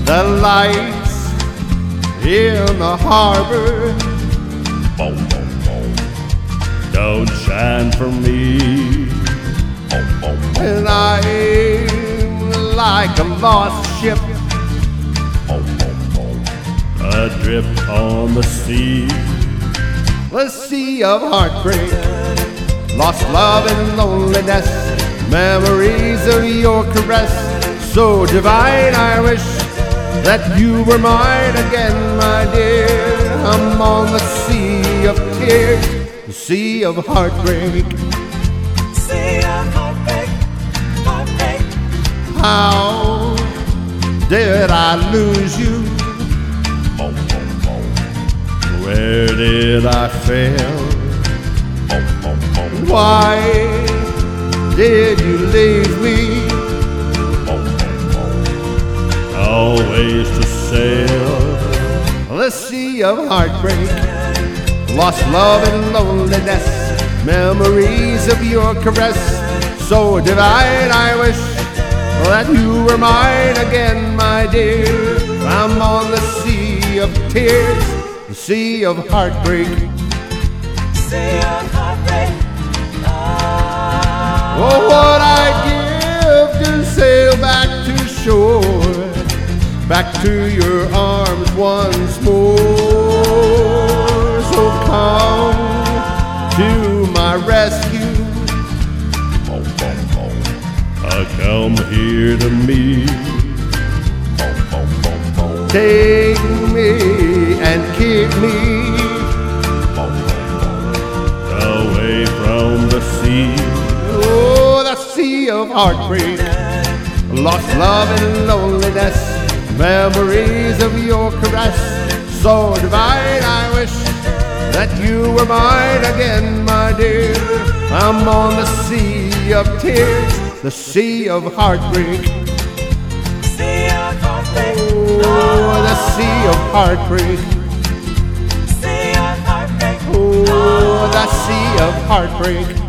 The lights in the harbor don't shine for me, and I'm like a lost ship adrift on the sea of heartbreak, lost love and loneliness, memories of your caress, so divine. I wish that you were mine again, my dear. I'm on the sea of tears, the sea of heartbreak. Sea of heartbreak, heartbreak. How did I lose you? Where did I fail? Why did you leave me? Always to sail the sea of heartbreak, lost love and loneliness, memories of your caress, so divine. I wish that you were mine again, my dear. I'm on the sea of tears, the sea of heartbreak. Sea of heartbreak. Oh, what I'd give to sail back to shore, back to your arms once more. So come to my rescue, come here to me. Take me and keep me away from the sea. Oh, the sea of heartbreak, lost love and loneliness, memories of your caress, so divine. I wish that you were mine again, my dear. I'm on the sea of tears, the sea of heartbreak. Sea of heartbreak. Oh, the sea of heartbreak. Sea of heartbreak. Oh, the sea of heartbreak.